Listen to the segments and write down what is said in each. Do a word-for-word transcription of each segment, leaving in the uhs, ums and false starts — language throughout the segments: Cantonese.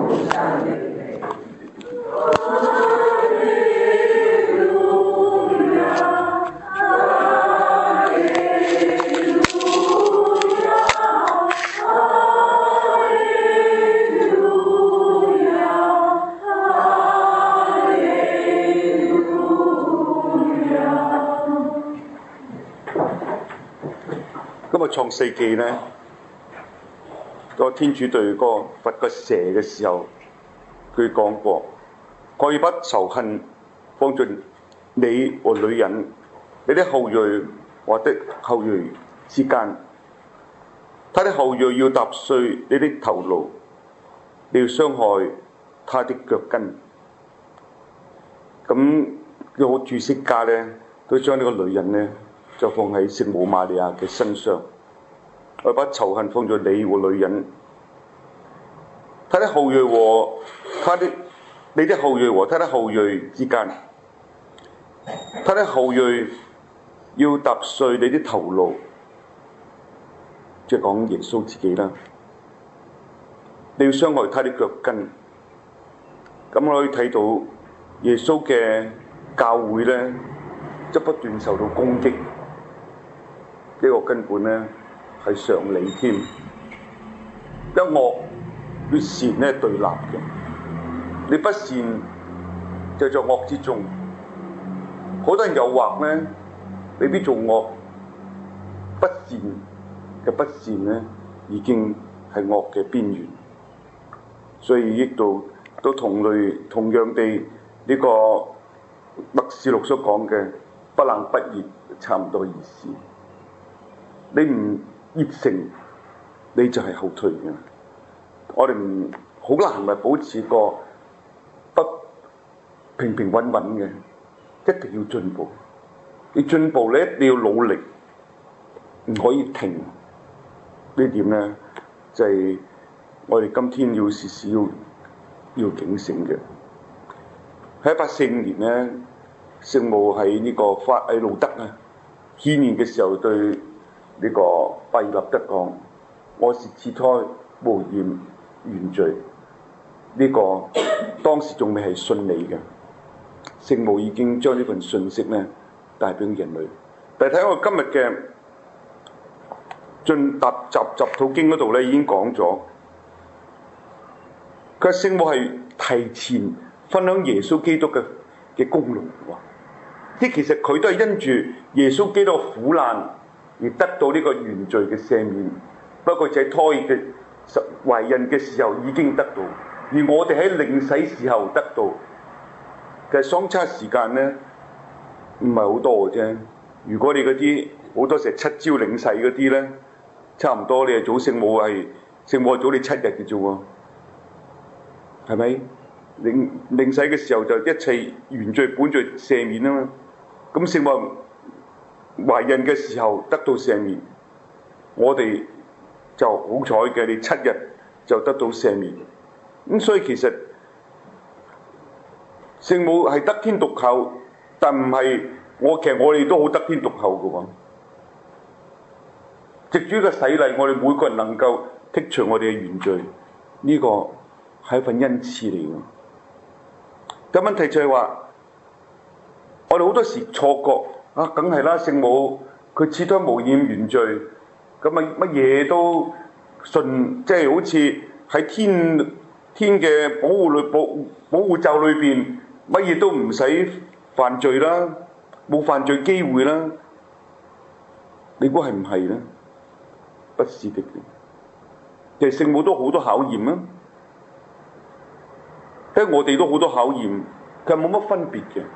咁啊，創世記咧，個天主對個罰個蛇嘅時候，佢講過：我要把仇恨放進你和女人，你的後裔或的後裔之間，他的後裔要踏碎你的頭顱，你要傷害他的腳跟。咁有好注釋家咧，都將呢個女人咧，就放喺聖母瑪利亞嘅身上，我把仇恨放在你和女人，他的後裔和他的你的後裔和他的後裔之間，他的後裔要踏碎你的頭顱，即係講耶穌自己啦。你要傷害他的腳跟。咁我可以睇到耶穌嘅教會咧，即不斷受到攻擊。呢個根本咧係常理添，一惡與善咧對立嘅，你不善就在惡之中，好多人誘惑咧，未必做惡，不善嘅不善咧已經係惡嘅邊緣，所以益到都同類同樣地呢、這個默示錄所講嘅不冷不熱差唔多意思。你唔熱誠，你就係後退嘅。我哋唔好難咪保持個不平平穩穩嘅，一定要進步。你進步咧，你要努力，唔可以停。呢點咧就係、是、我哋今天要時時要要警醒嘅。喺一八四五年咧，聖母喺呢個法喺路德啊獻年嘅時候對呢個巴爾納德講：我是胚胎無染原罪。呢、這個當時仲未係信理嘅，聖母已經將呢份信息咧帶俾人類。但係睇我今日嘅進答集集禱經嗰度咧，已經講咗，佢聖母係提前分享耶穌基督嘅嘅功勞喎。即其實佢都係因住耶穌基督嘅苦難而得到呢個原罪嘅赦免，不過就係胎嘅懷孕嘅時候已經得到，而我哋喺領洗時候得到，其實相差時間咧唔係好多嘅啫。如果你嗰啲好多時七朝領洗嗰啲咧，差唔多你係早聖母係聖母係早你七日嘅啫喎，係咪？領領洗嘅時候就一切原罪本罪赦免啊嘛，咁聖母懷孕嘅時候得到赦免，我哋就好彩嘅，你七日就得到赦免。咁所以其實聖母係得天獨厚，但唔係我其實我哋都好得天獨厚嘅喎。藉住呢個洗禮，我哋每個人能夠剔除我哋嘅原罪，呢、這個係一份恩賜嚟嘅。咁問題就係話，我哋好多時錯覺啊，梗係啦，聖母佢始終無染原罪，咁啊乜嘢都順，即係好似喺天天嘅保護裏保保護罩裏邊，乜嘢都唔使犯罪啦，冇犯罪機會啦。你估係唔係咧？不是的，其實聖母都好多考驗啊，因為我哋都好多考驗，佢係冇乜分別嘅。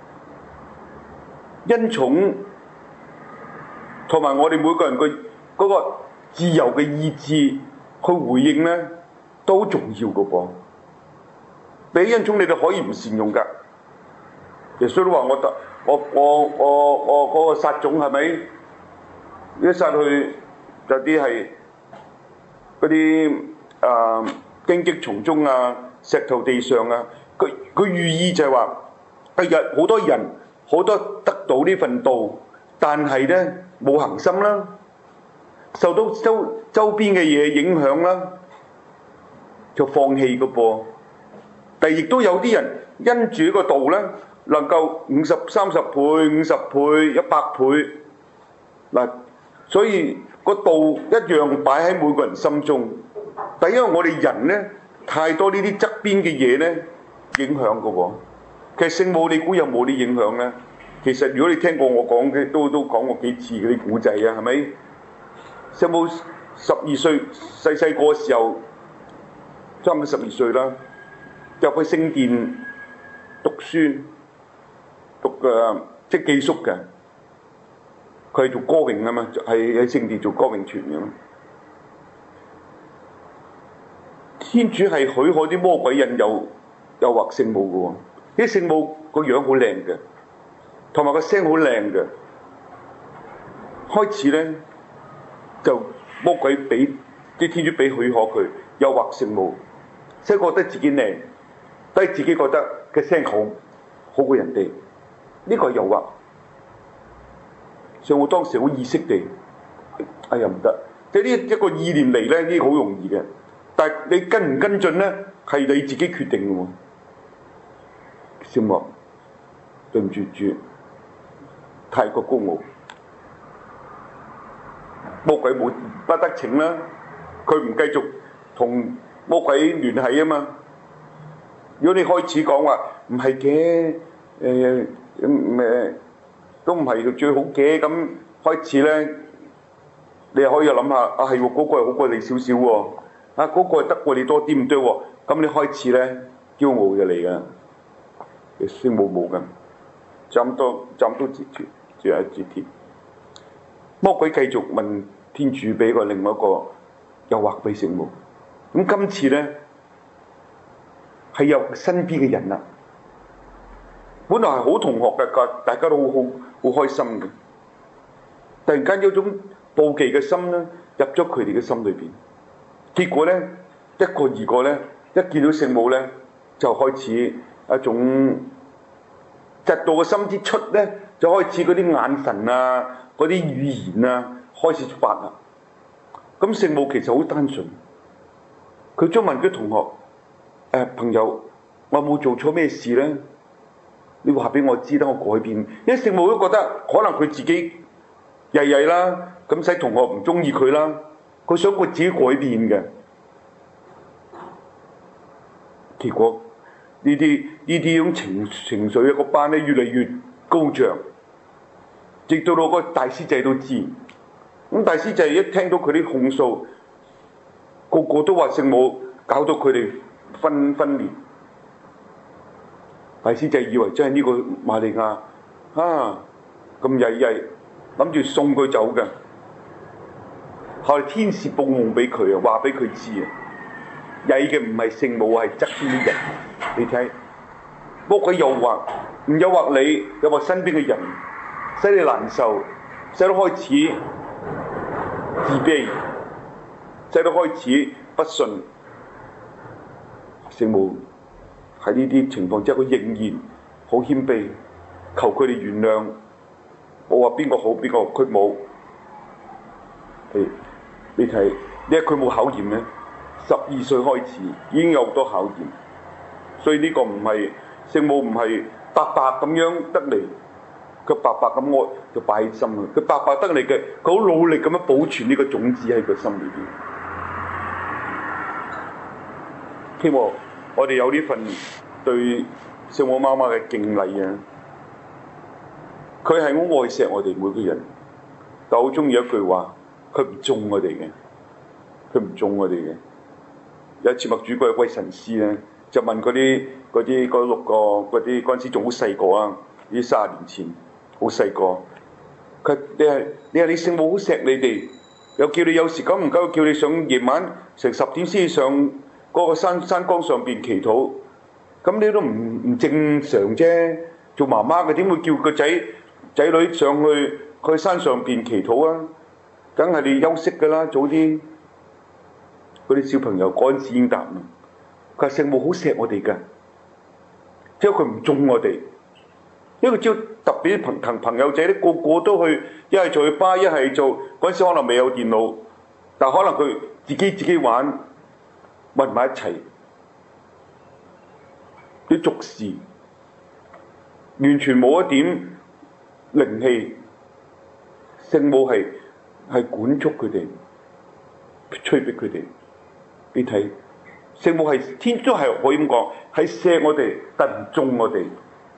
恩寵同埋我哋每個人嘅嗰個自由嘅意志去回應咧，都好重要嘅噃。俾恩寵你哋可以唔善用㗎。耶穌都話我得我我我我嗰個撒種係咪？一撒去有啲係嗰啲誒荊棘叢中啊、石頭地上啊，佢佢寓意就係話，第日好多人好多得到呢份道，但係咧冇恒心啦，受到周周邊嘅嘢影響啦， 就放棄嘅噃。但亦都有啲人因住呢個道咧，能夠五十、三十倍、五十倍、一百倍嗱，所以個道一樣擺喺每個人心中。但因為我哋人咧太多呢啲側邊嘅嘢咧影響嘅喎。其實聖母你估有冇啲影響咧？其實如果你聽過我講嘅，都都講過幾次嗰啲古仔啊，係咪？聖母十二歲細細個嘅時候，差唔多十二歲啦，入去聖殿讀書，讀嘅即係寄宿嘅。佢係做歌詠啊嘛，係喺聖殿做歌詠團嘅嘛。天主係許可啲魔鬼引誘誘惑聖母嘅喎，啲聖母個樣好靚嘅，同埋個聲好靚嘅。開始咧就魔鬼俾啲天主俾許可佢誘惑聖母，即係覺得自己靚，但係自己覺得嘅聲好好過人哋，呢個係誘惑。所以我當時好意識地，哎呀唔得，即係呢一個意念嚟咧，呢個好容易嘅。但係你跟唔跟進咧，係你自己決定嘅喎。聖母，對唔住主，太過高傲，魔鬼冇不得逞啦。佢唔繼續同魔鬼聯繫啊嘛。如果你開始講話唔係嘅，誒誒都唔係最好嘅，咁開始咧，你又可以諗下，啊係喎，嗰個係好過你少少喎。啊！嗰、那個得過你多啲唔對喎，咁你開始咧驕傲就嚟噶，聖母冇噶，斬多斬多截斷，最後一截鐵。魔鬼繼續問天主俾個另外一個誘惑俾聖母，咁今次咧係有身邊嘅人啦，本來係好同學嘅，大家都好好好開心嘅，突然間有種妒忌嘅心咧入咗佢哋嘅心裏邊。結果咧，一個二個咧，一見到聖母咧，就開始一種嫉妒嘅心之出咧，就開始嗰啲眼神啊、嗰啲語言啊開始發啦。咁聖母其實好單純，佢將問啲同學：誒、呃、朋友，我有冇做錯咩事咧？你話俾我知，等我改變。因為聖母都覺得可能佢自己曳曳啦，咁使同學唔中意佢啦。佢想佢自己改變嘅，結果呢啲呢啲種情情緒一個班咧越嚟越高漲，直到到個大師仔都知。咁大師仔一聽到佢啲控訴，個個都話聖母搞到佢哋分分裂。大師仔以為真係呢個瑪利亞啊咁曳曳，諗住送佢走嘅。後來天使報夢俾佢啊，話俾佢知啊，曳嘅唔係聖母，係側邊啲人。你睇，魔鬼誘惑，唔誘惑你，誘惑身邊嘅人，使你難受，使到開始自卑，使到開始不信。聖母喺呢啲情況之下，佢仍然好謙卑，求佢哋原諒。我話邊個好邊個，佢冇。誒。你睇，呢佢冇考驗咧，十二歲開始已經有好多考驗，所以呢個唔係聖母唔係白白咁樣得嚟，佢白白咁愛就擺喺心啊，佢白白得嚟嘅，佢好努力咁樣保存呢個種子喺佢心裏邊。希望我哋有呢份對聖母媽媽嘅敬禮啊！佢係好愛錫我哋每個人，但好中意一句話。佢唔中我哋嘅，佢唔中我哋嘅。有一次默主嗰位神師咧，就問嗰啲嗰啲嗰六個嗰啲嗰陣時仲好細個啊，呢三十年前好細個。佢你係你係你聖母好錫你哋，又叫你有時久唔久叫你上夜晚成十點先上嗰個山山崗上邊祈禱，咁你都唔唔正常啫。做媽媽嘅點會叫個仔仔女上去去山上邊祈禱啊？梗係你休息㗎啦，早啲。嗰啲小朋友嗰陣時已經答啦，佢話聖母好錫我哋㗎，即係佢唔中我哋，因為佢招特別朋朋朋友仔咧，個個都去，一係做去巴，一係做嗰陣時可能未有電腦，但可能佢自己自己玩， 混埋一齊，啲俗事完全冇一點靈氣。聖母係係管束佢哋，催逼佢哋。你睇聖母係天都係可以咁講，係錫我哋，但唔縱我哋。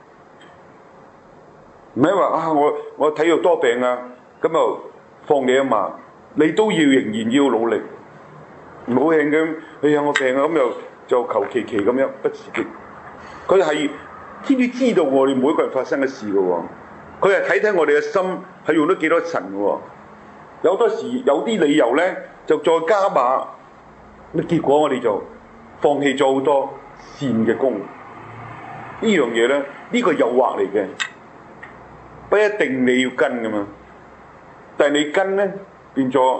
唔係話啊，我我體弱多病啊，咁就放你一馬，你都要仍然要努力，唔好興咁。哎呀，我病啊，咁又就求其其咁樣，不是的。佢係天主知道我哋每個人發生嘅事嘅喎，佢係睇睇我哋嘅心係用咗幾多神嘅喎。有好多時有啲理由咧，就再加碼，咁結果我哋就放棄咗好多善嘅功。呢樣嘢咧，呢個誘惑嚟嘅。不一定你要跟噶嘛，但係你跟咧變咗，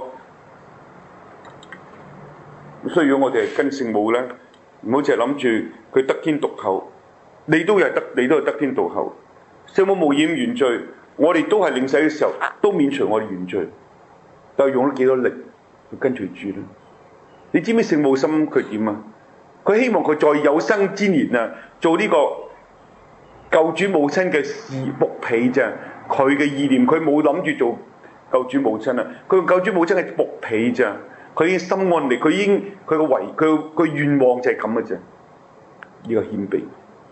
需要我哋係跟聖母咧，唔好淨係諗住佢得天獨厚，你都係得，你都係得天獨厚。聖母無染原罪，我哋都係領洗嘅時候都免除我哋原罪，但係用咗幾多力去跟隨主咧？你知唔知聖母心佢點啊？佢希望佢在有生之年啊，做呢個救主母親嘅事僕婢啫，佢嘅意念佢冇諗住做救主母親啊，佢用救主母親嘅僕婢啫，佢已經心安理，佢已經佢個唯佢佢願望就係咁嘅啫，呢個謙卑。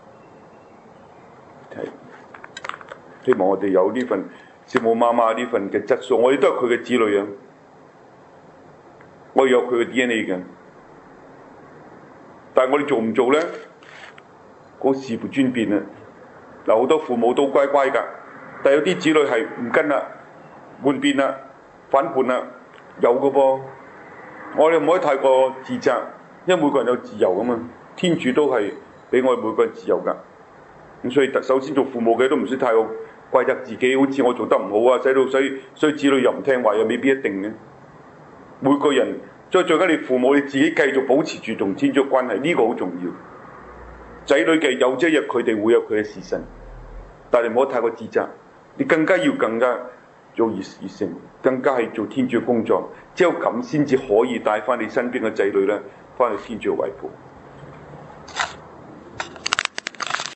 希望我哋有呢份聖母媽媽呢份嘅質素，我哋都係佢嘅子女啊，我哋有佢嘅 D N A 嘅，但係我哋做唔做咧？嗰視乎轉變啊！嗱，好多父母都乖乖㗎，但係有啲子女係唔跟啦，叛變啦，反叛啦，有嘅噃。我哋唔可以太過自責，因為每個人有自由㗎嘛，天主都係俾我哋每個人自由㗎。咁所以首先做父母嘅都唔需太過怪責自己，好似我做得唔好啊，使到所以所以子女又唔聽話，又未必一定嘅。每個人再最緊你父母你自己繼續保持住同天主關係，呢個好重要。仔女嘅有朝一日佢哋會有佢嘅時辰，但係唔好太過自責，你更加要更加做熱熱誠，更加係做天主嘅工作，只有咁先至可以帶翻你身邊嘅仔女咧，翻去天主嘅懷抱。